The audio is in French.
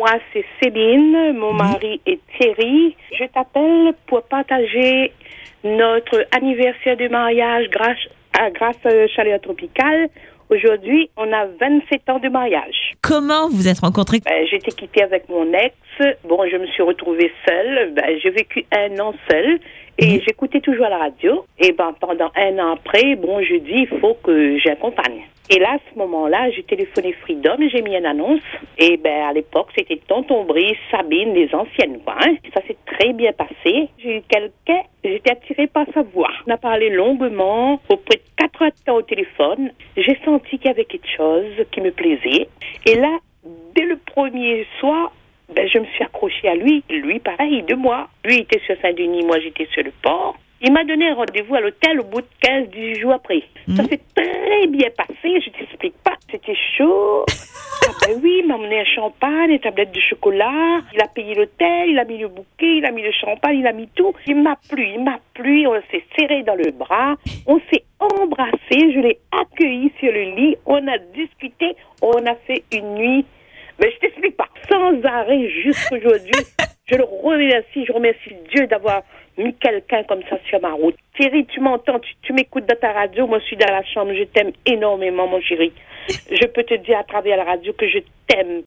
Moi, c'est Céline. Mon mari est Thierry. Je t'appelle pour partager notre anniversaire de mariage grâce à Chaleur Tropicale. Aujourd'hui, on a 27 ans de mariage. Comment vous êtes rencontrés? J'étais quittée avec mon ex. Bon, je me suis retrouvée seule. J'ai vécu 1 an seule. Et j'écoutais toujours la radio. Et pendant 1 an après, je dis, il faut que j'accompagne. Et là, à ce moment-là, j'ai téléphoné Freedom, j'ai mis une annonce. Et à l'époque, c'était Tonton Brice, Sabine, les anciennes, quoi. Ça s'est très bien passé. J'ai eu quelqu'un, j'étais attirée par sa voix. On a parlé longuement, auprès de 4 heures de temps au téléphone. J'ai senti qu'il y avait quelque chose qui me plaisait. Et là, dès le premier soir, je me suis accrochée à lui. Lui, pareil, de moi. Lui, il était sur Saint-Denis, moi, j'étais sur le port. Il m'a donné un rendez-vous à l'hôtel au bout de 15-18 jours après. Ça s'est très bien passé, je t'explique pas. C'était chaud. Oui, il m'a emmené un champagne, une tablette de chocolat. Il a payé l'hôtel, il a mis le bouquet, il a mis le champagne, il a mis tout. Il m'a plu. On s'est serré dans le bras. On s'est embrassé. Je l'ai accueilli sur le lit. On a discuté. On a fait une nuit. Mais je t'explique pas. Sans arrêt jusqu'aujourd'hui. Je le remercie. Je remercie Dieu d'avoir mis quelqu'un comme ça sur ma route. Thierry, tu m'entends, tu m'écoutes dans ta radio. Moi, je suis dans la chambre. Je t'aime énormément, mon chéri. Je peux te dire à travers la radio que je t'aime